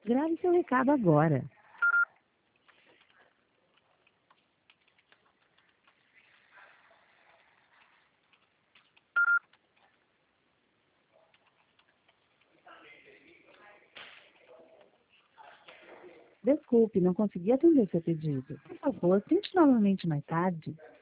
Grave seu recado agora. Desculpe, não consegui atender seu pedido. Por favor, tente novamente mais tarde.